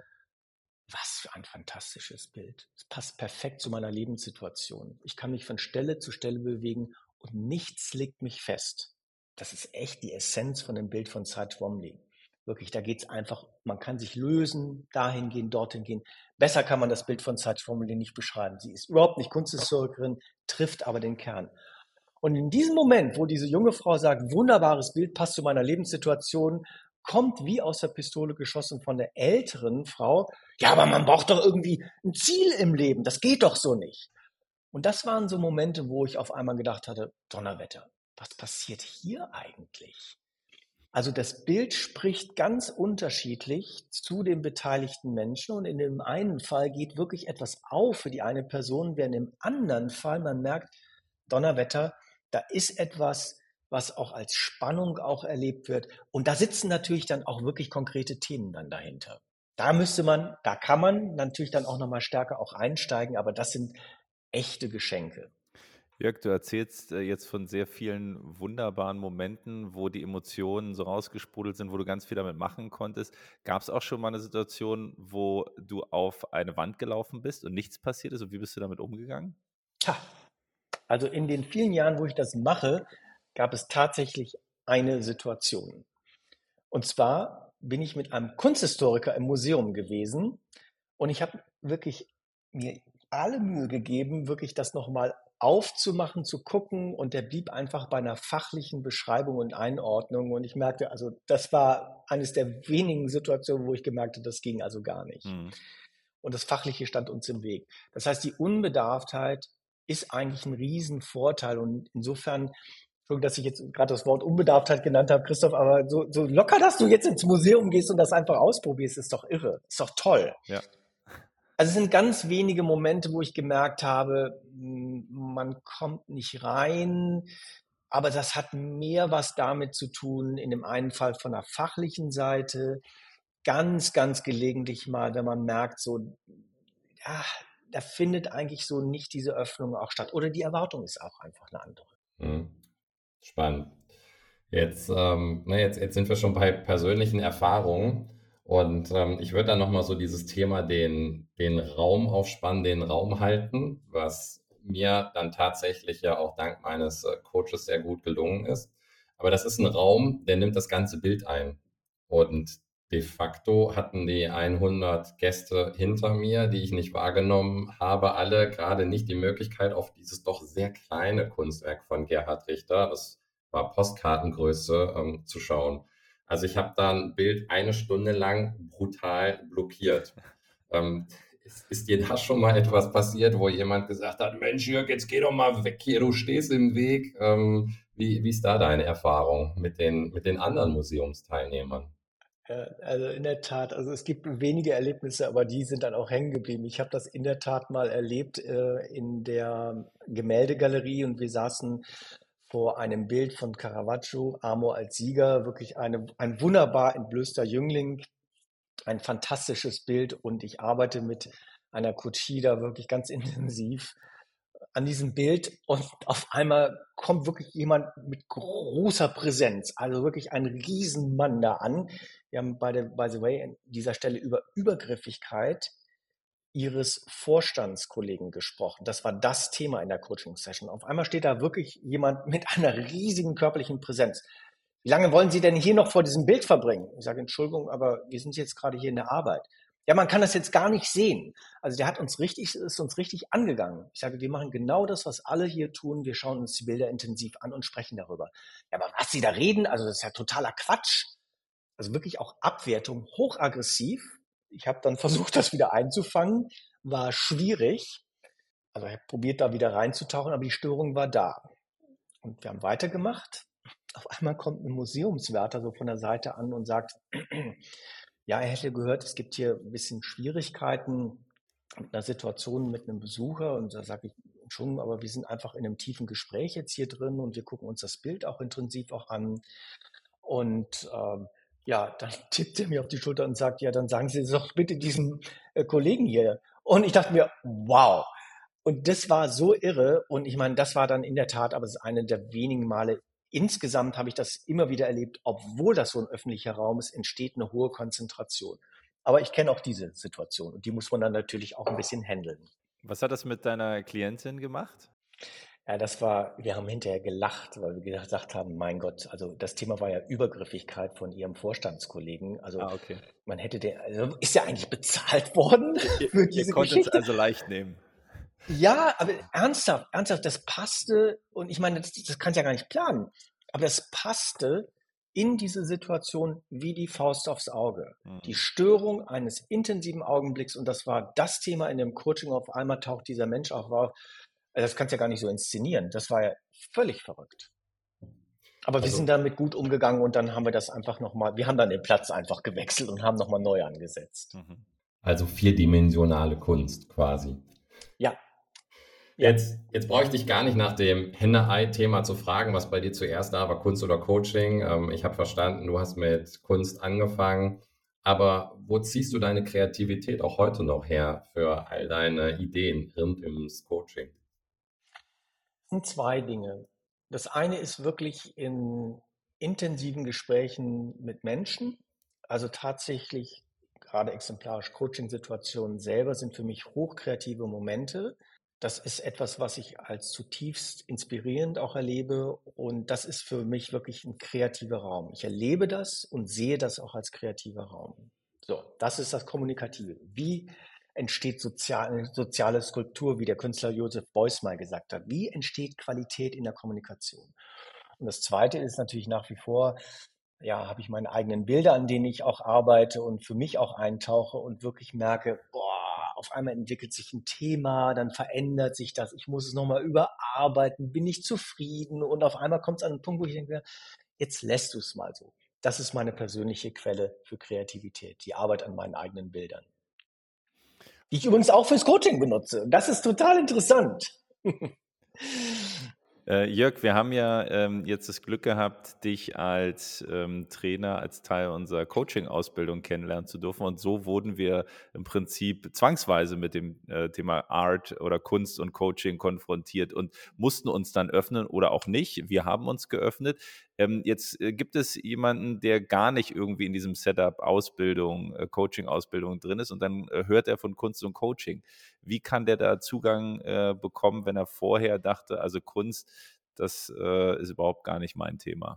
S3: was für ein fantastisches Bild. Es passt perfekt zu meiner Lebenssituation. Ich kann mich von Stelle zu Stelle bewegen und nichts legt mich fest. Das ist echt die Essenz von dem Bild von Cy Twombly. Wirklich, da geht es einfach, man kann sich lösen, dahin gehen, dorthin gehen. Besser kann man das Bild von Cy Twombly nicht beschreiben. Sie ist überhaupt nicht Kunsthistorikerin, trifft aber den Kern. Und in diesem Moment, wo diese junge Frau sagt, wunderbares Bild, passt zu meiner Lebenssituation, kommt wie aus der Pistole geschossen von der älteren Frau, ja, aber man braucht doch irgendwie ein Ziel im Leben, das geht doch so nicht. Und das waren so Momente, wo ich auf einmal gedacht hatte, Donnerwetter, was passiert hier eigentlich? Also das Bild spricht ganz unterschiedlich zu den beteiligten Menschen und in dem einen Fall geht wirklich etwas auf für die eine Person, während im anderen Fall man merkt, Donnerwetter, da ist etwas, was auch als Spannung auch erlebt wird. Und da sitzen natürlich dann auch wirklich konkrete Themen dann dahinter. Da müsste man, da kann man natürlich dann auch nochmal stärker auch einsteigen, aber das sind echte Geschenke.
S1: Jörg, du erzählst äh, jetzt von sehr vielen wunderbaren Momenten, wo die Emotionen so rausgesprudelt sind, wo du ganz viel damit machen konntest. Gab es auch schon mal eine Situation, wo du auf eine Wand gelaufen bist und nichts passiert ist? Und wie bist du damit umgegangen?
S3: Ha. Also in den vielen Jahren, wo ich das mache, gab es tatsächlich eine Situation. Und zwar bin ich mit einem Kunsthistoriker im Museum gewesen und ich habe wirklich mir alle Mühe gegeben, wirklich das nochmal aufzumachen, zu gucken und der blieb einfach bei einer fachlichen Beschreibung und Einordnung und ich merkte, also das war eines der wenigen Situationen, wo ich gemerkt habe, das ging also gar nicht. Mhm. Und das Fachliche stand uns im Weg. Das heißt, die Unbedarftheit ist eigentlich ein Riesenvorteil und insofern, dass ich jetzt gerade das Wort Unbedarftheit genannt habe, Christoph, aber so, so locker, dass du jetzt ins Museum gehst und das einfach ausprobierst, ist doch irre, ist doch toll.
S1: Ja.
S3: Also es sind ganz wenige Momente, wo ich gemerkt habe, man kommt nicht rein, aber das hat mehr was damit zu tun, in dem einen Fall von der fachlichen Seite, ganz, ganz gelegentlich mal, wenn man merkt, so, ja, da findet eigentlich so nicht diese Öffnung auch statt. Oder die Erwartung ist auch einfach eine andere.
S2: Mhm. Spannend. Jetzt, ähm, na jetzt, jetzt sind wir schon bei persönlichen Erfahrungen. Und ähm, ich würde dann nochmal so dieses Thema den, den Raum aufspannen, den Raum halten, was mir dann tatsächlich ja auch dank meines äh, Coaches sehr gut gelungen ist. Aber das ist ein Raum, der nimmt das ganze Bild ein. Und de facto hatten die hundert Gäste hinter mir, die ich nicht wahrgenommen habe, alle gerade nicht die Möglichkeit, auf dieses doch sehr kleine Kunstwerk von Gerhard Richter, das war Postkartengröße, ähm, zu schauen. Also ich habe da ein Bild eine Stunde lang brutal blockiert. Ähm, ist, ist dir da schon mal etwas passiert, wo jemand gesagt hat, Mensch Jörg, jetzt geh doch mal weg hier, du stehst im Weg. Ähm, wie, wie ist da deine Erfahrung mit den, mit den anderen Museumsteilnehmern?
S3: Ja, also in der Tat, also es gibt wenige Erlebnisse, aber die sind dann auch hängen geblieben. Ich habe das in der Tat mal erlebt äh, in der Gemäldegalerie und wir saßen vor einem Bild von Caravaggio, Amor als Sieger, wirklich eine, ein wunderbar entblößter Jüngling, ein fantastisches Bild und ich arbeite mit einer Kutschi da wirklich ganz intensiv an diesem Bild und auf einmal kommt wirklich jemand mit großer Präsenz, also wirklich ein Riesenmann da an. Wir haben bei der, by the way, an dieser Stelle über Übergriffigkeit ihres Vorstandskollegen gesprochen. Das war das Thema in der Coaching-Session. Auf einmal steht da wirklich jemand mit einer riesigen körperlichen Präsenz. Wie lange wollen Sie denn hier noch vor diesem Bild verbringen? Ich sage, Entschuldigung, aber wir sind jetzt gerade hier in der Arbeit. Ja, man kann das jetzt gar nicht sehen. Also der hat uns richtig, ist uns richtig angegangen. Ich sage, wir machen genau das, was alle hier tun. Wir schauen uns die Bilder intensiv an und sprechen darüber. Ja, aber was Sie da reden, also das ist ja totaler Quatsch. Also wirklich auch Abwertung, hochaggressiv. Ich habe dann versucht, das wieder einzufangen. War schwierig. Also ich habe probiert, da wieder reinzutauchen, aber die Störung war da. Und wir haben weitergemacht. Auf einmal kommt ein Museumswärter so von der Seite an und sagt, ja, er hätte gehört, es gibt hier ein bisschen Schwierigkeiten mit einer Situation mit einem Besucher. Und da sage ich, Entschuldigung, aber wir sind einfach in einem tiefen Gespräch jetzt hier drin und wir gucken uns das Bild auch intensiv auch an. Und ähm, ja, dann tippt er mir auf die Schulter und sagt, ja, dann sagen Sie es doch bitte diesem äh, Kollegen hier. Und ich dachte mir, wow. Und das war so irre. Und ich meine, das war dann in der Tat, aber es ist eine der wenigen Male. Insgesamt habe ich das immer wieder erlebt, obwohl das so ein öffentlicher Raum ist, entsteht eine hohe Konzentration. Aber ich kenne auch diese Situation und die muss man dann natürlich auch ein bisschen handeln.
S1: Was hat das mit deiner Klientin gemacht?
S3: Ja, das war, wir haben hinterher gelacht, weil wir gesagt haben, mein Gott, also das Thema war ja Übergriffigkeit von ihrem Vorstandskollegen. Also
S1: Ah, okay.
S3: man hätte den, also ist ja eigentlich bezahlt worden für
S1: Ihr
S3: diese
S1: konntet es
S3: Geschichte.
S1: also leicht nehmen.
S3: Ja, aber ernsthaft, ernsthaft, das passte und ich meine, das, das kannst du ja gar nicht planen, aber das passte in diese Situation wie die Faust aufs Auge.
S1: Mhm.
S3: Die Störung eines intensiven Augenblicks und das war das Thema in dem Coaching. Auf einmal taucht dieser Mensch auch auf. Das kannst du ja gar nicht so inszenieren. Das war ja völlig verrückt. Aber wir
S2: Also,
S3: sind damit gut umgegangen und dann haben wir das einfach nochmal, wir haben dann den Platz einfach gewechselt und haben nochmal neu angesetzt.
S1: Mhm.
S2: also vierdimensionale Kunst quasi.
S3: Ja. Ja.
S2: Jetzt, jetzt bräuchte ich gar nicht nach dem Henne-Ei-Thema zu fragen, was bei dir zuerst da war, Kunst oder Coaching. Ähm, ich habe verstanden, du hast mit Kunst angefangen. Aber wo ziehst du deine Kreativität auch heute noch her für all deine Ideen rund ums Coaching?
S3: Es sind zwei Dinge. Das eine ist wirklich in intensiven Gesprächen mit Menschen. Also tatsächlich, gerade exemplarisch Coaching-Situationen selber sind für mich hochkreative Momente. Das ist etwas, was ich als zutiefst inspirierend auch erlebe. Und das ist für mich wirklich ein kreativer Raum. Ich erlebe das und sehe das auch als kreativer Raum. So, das ist das Kommunikative. Wie entsteht sozial, soziale Skulptur, wie der Künstler Joseph Beuys mal gesagt hat? Wie entsteht Qualität in der Kommunikation? Und das Zweite ist natürlich nach wie vor, ja, habe ich meine eigenen Bilder, an denen ich auch arbeite und für mich auch eintauche und wirklich merke, boah, auf einmal entwickelt sich ein Thema, dann verändert sich das, ich muss es nochmal überarbeiten, bin nicht zufrieden und auf einmal kommt es an einen Punkt, wo ich denke, jetzt lässt du es mal so. Das ist meine persönliche Quelle für Kreativität, die Arbeit an meinen eigenen Bildern. Die ich übrigens auch fürs Coaching benutze. Das ist total interessant.
S1: Äh, Jörg, wir haben ja ähm, jetzt das Glück gehabt, dich als ähm, Trainer, als Teil unserer Coaching-Ausbildung kennenlernen zu dürfen. Und so wurden wir im Prinzip zwangsweise mit dem äh, Thema Art oder Kunst und Coaching konfrontiert und mussten uns dann öffnen oder auch nicht. Wir haben uns geöffnet. Ähm, jetzt äh, gibt es jemanden, der gar nicht irgendwie in diesem Setup Ausbildung, äh, Coaching-Ausbildung drin ist und dann äh, hört er von Kunst und Coaching. Wie kann der da Zugang äh, bekommen, wenn er vorher dachte, also Kunst, das äh, ist überhaupt gar nicht mein Thema?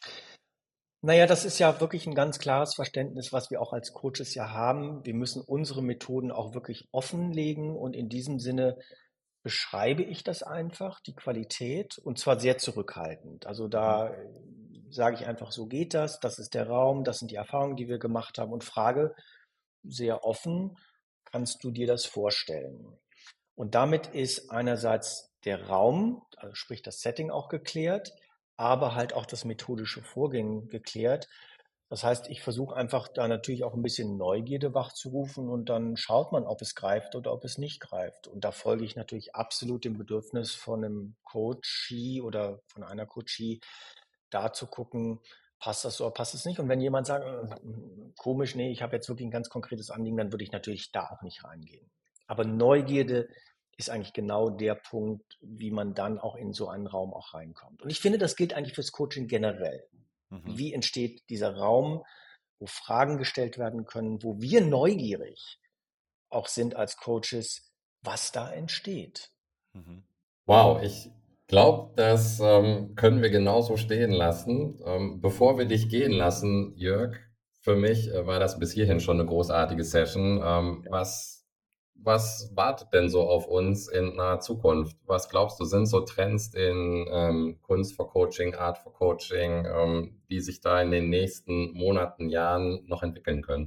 S3: Naja, das ist ja wirklich ein ganz klares Verständnis, was wir auch als Coaches ja haben. Wir müssen unsere Methoden auch wirklich offenlegen und in diesem Sinne beschreibe ich das einfach, die Qualität, und zwar sehr zurückhaltend. Also
S1: Mhm.
S3: da äh, sage ich einfach, so geht das, das ist der Raum, das sind die Erfahrungen, die wir gemacht haben und frage sehr offen, kannst du dir das vorstellen? Und damit ist einerseits der Raum, also sprich das Setting auch geklärt, aber halt auch das methodische Vorgehen geklärt. Das heißt, ich versuche einfach da natürlich auch ein bisschen Neugierde wachzurufen und dann schaut man, ob es greift oder ob es nicht greift. Und da folge ich natürlich absolut dem Bedürfnis von einem Coachee oder von einer Coachee, da zu gucken, passt das oder passt es nicht. Und wenn jemand sagt, äh, komisch, nee, ich habe jetzt wirklich ein ganz konkretes Anliegen, dann würde ich natürlich da auch nicht reingehen. Aber Neugierde ist eigentlich genau der Punkt, wie man dann auch in so einen Raum auch reinkommt. Und ich finde, das gilt eigentlich fürs Coaching generell.
S1: Mhm.
S3: Wie entsteht dieser Raum, wo Fragen gestellt werden können, wo wir neugierig auch sind als Coaches, was da entsteht.
S1: Mhm.
S2: Wow, ich glaube, das ähm, können wir genauso stehen lassen. Ähm, bevor wir dich gehen lassen, Jörg, für mich äh, war das bis hierhin schon eine großartige Session. Ähm, was, was wartet denn so auf uns in naher Zukunft? Was glaubst du, sind so Trends in ähm, Kunst for Coaching, Art for Coaching, ähm, die sich da in den nächsten Monaten, Jahren noch entwickeln können?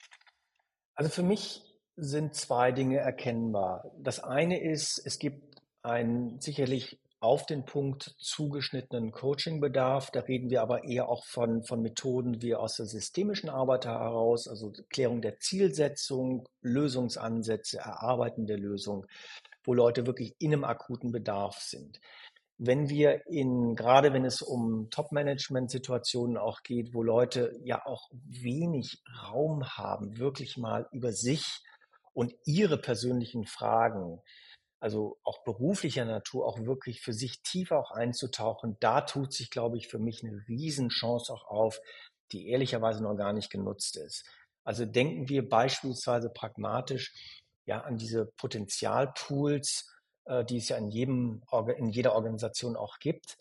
S3: Also für mich sind zwei Dinge erkennbar. Das eine ist, es gibt einen sicherlich auf den Punkt zugeschnittenen Coachingbedarf. Da reden wir aber eher auch von, von Methoden wie aus der systemischen Arbeit heraus, also Klärung der Zielsetzung, Lösungsansätze, Erarbeiten der Lösung, wo Leute wirklich in einem akuten Bedarf sind. Wenn wir in, gerade wenn es um Top-Management-Situationen auch geht, wo Leute ja auch wenig Raum haben, wirklich mal über sich und ihre persönlichen Fragen, also auch beruflicher Natur, auch wirklich für sich tiefer auch einzutauchen, da tut sich, glaube ich, für mich eine Riesenchance auch auf, die ehrlicherweise noch gar nicht genutzt ist. Also denken wir beispielsweise pragmatisch ja an diese Potenzialpools, äh, die es ja in jedem, in jeder Organisation auch gibt.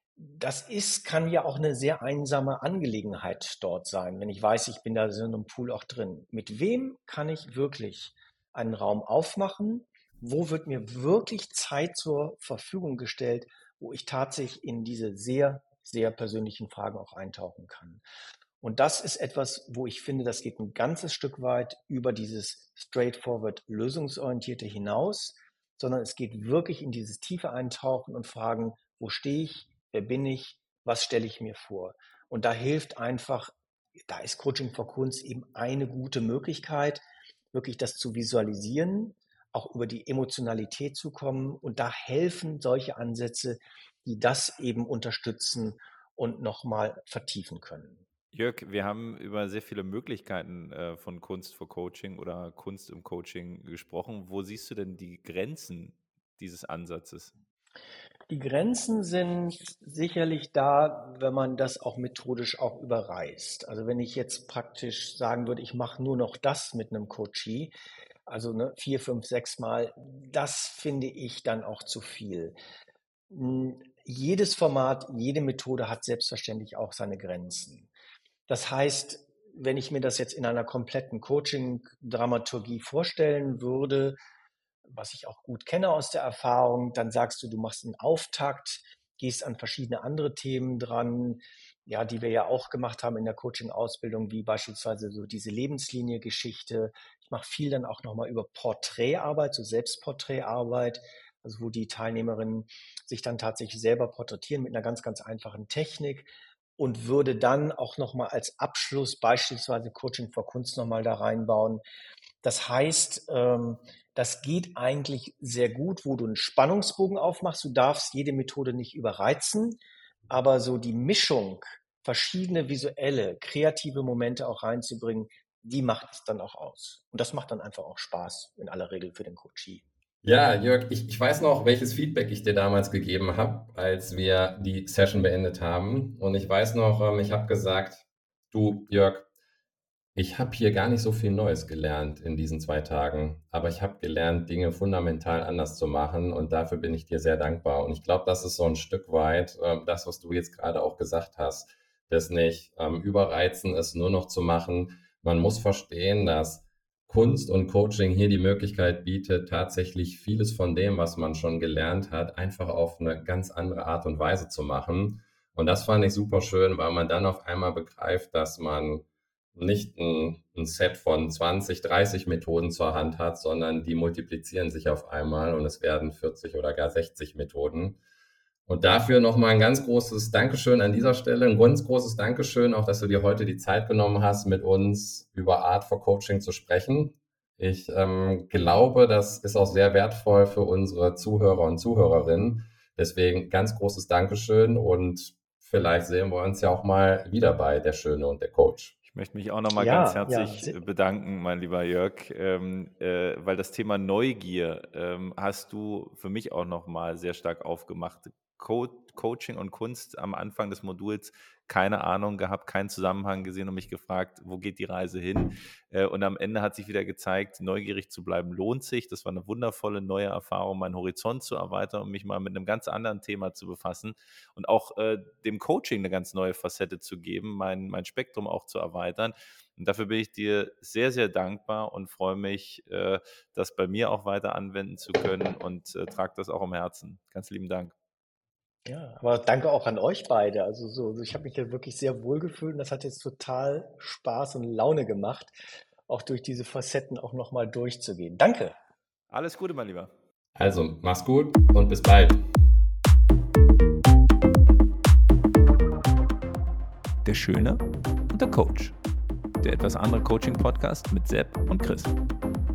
S3: Das ist, kann ja auch eine sehr einsame Angelegenheit dort sein, wenn ich weiß, ich bin da so in einem Pool auch drin. Mit wem kann ich wirklich einen Raum aufmachen? Wo wird mir wirklich Zeit zur Verfügung gestellt, wo ich tatsächlich in diese sehr, sehr persönlichen Fragen auch eintauchen kann? Und das ist etwas, wo ich finde, das geht ein ganzes Stück weit über dieses straightforward lösungsorientierte hinaus, sondern es geht wirklich in dieses tiefe Eintauchen und fragen, wo stehe ich, wer bin ich, was stelle ich mir vor? Und da hilft einfach, da ist Coaching for Kunst eben eine gute Möglichkeit, wirklich das zu visualisieren, auch über die Emotionalität zu kommen. Und da helfen solche Ansätze, die das eben unterstützen und nochmal vertiefen können.
S1: Jörg, wir haben über sehr viele Möglichkeiten äh, von Kunst for Coaching oder Kunst im Coaching gesprochen. Wo siehst du denn die Grenzen dieses Ansatzes?
S3: Die Grenzen sind sicherlich da, wenn man das auch methodisch auch überreißt. Also wenn ich jetzt praktisch sagen würde, ich mache nur noch das mit einem Coachee, also ne, vier, fünf, sechs Mal, das finde ich dann auch zu viel. Hm, Jedes Format, jede Methode hat selbstverständlich auch seine Grenzen. Das heißt, wenn ich mir das jetzt in einer kompletten Coaching-Dramaturgie vorstellen würde, was ich auch gut kenne aus der Erfahrung, dann sagst du, du machst einen Auftakt, gehst an verschiedene andere Themen dran, ja, die wir ja auch gemacht haben in der Coaching-Ausbildung, wie beispielsweise so diese Lebenslinie-Geschichte. Ich mache viel dann auch nochmal über Porträtarbeit, so Selbstporträtarbeit, also wo die Teilnehmerinnen sich dann tatsächlich selber porträtieren mit einer ganz, ganz einfachen Technik und würde dann auch nochmal als Abschluss beispielsweise Coaching for Kunst nochmal da reinbauen. Das heißt, ähm, das geht eigentlich sehr gut, wo du einen Spannungsbogen aufmachst. Du darfst jede Methode nicht überreizen, aber so die Mischung, verschiedene visuelle, kreative Momente auch reinzubringen, die macht es dann auch aus. Und das macht dann einfach auch Spaß in aller Regel für den Coachee.
S2: Ja, Jörg, ich, ich weiß noch, welches Feedback ich dir damals gegeben habe, als wir die Session beendet haben. Und ich weiß noch, ähm, ich habe gesagt, du, Jörg, ich habe hier gar nicht so viel Neues gelernt in diesen zwei Tagen, aber ich habe gelernt, Dinge fundamental anders zu machen und dafür bin ich dir sehr dankbar. Und ich glaube, das ist so ein Stück weit ähm, das, was du jetzt gerade auch gesagt hast, das nicht ähm, überreizen ist, nur noch zu machen. Man muss verstehen, dass Kunst und Coaching hier die Möglichkeit bietet, tatsächlich vieles von dem, was man schon gelernt hat, einfach auf eine ganz andere Art und Weise zu machen. Und das fand ich super schön, weil man dann auf einmal begreift, dass man nicht ein, ein Set von zwanzig, dreißig Methoden zur Hand hat, sondern die multiplizieren sich auf einmal und es werden vierzig oder gar sechzig Methoden. Und dafür nochmal ein ganz großes Dankeschön an dieser Stelle, ein ganz großes Dankeschön auch, dass du dir heute die Zeit genommen hast, mit uns über Art for Coaching zu sprechen. Ich ähm, glaube, das ist auch sehr wertvoll für unsere Zuhörer und Zuhörerinnen. Deswegen ganz großes Dankeschön und vielleicht sehen wir uns ja auch mal wieder bei Der Schöne und der Coach.
S1: Ich möchte mich auch nochmal
S3: Ja,
S1: ganz
S3: ja,
S1: herzlich
S3: se-
S1: bedanken, mein lieber Jörg, ähm, äh, weil das Thema Neugier ähm, hast du für mich auch nochmal sehr stark aufgemacht. Co Coaching und Kunst am Anfang des Moduls, keine Ahnung gehabt, keinen Zusammenhang gesehen und mich gefragt, wo geht die Reise hin? Äh, und am Ende hat sich wieder gezeigt, neugierig zu bleiben lohnt sich. Das war eine wundervolle neue Erfahrung, meinen Horizont zu erweitern und mich mal mit einem ganz anderen Thema zu befassen und auch äh, dem Coaching eine ganz neue Facette zu geben, mein, mein Spektrum auch zu erweitern. Und dafür bin ich dir sehr, sehr dankbar und freue mich, äh, das bei mir auch weiter anwenden zu können und äh, trage das auch am Herzen. Ganz lieben Dank.
S3: ja, aber danke auch an euch beide. Also so, so ich habe mich hier wirklich sehr wohl gefühlt und das hat jetzt total Spaß und Laune gemacht, auch durch diese Facetten auch nochmal durchzugehen. Danke.
S1: Alles Gute, mein Lieber.
S2: Also, mach's gut und bis bald.
S1: Der Schöne und der Coach. Der etwas andere Coaching-Podcast mit Sepp und Chris.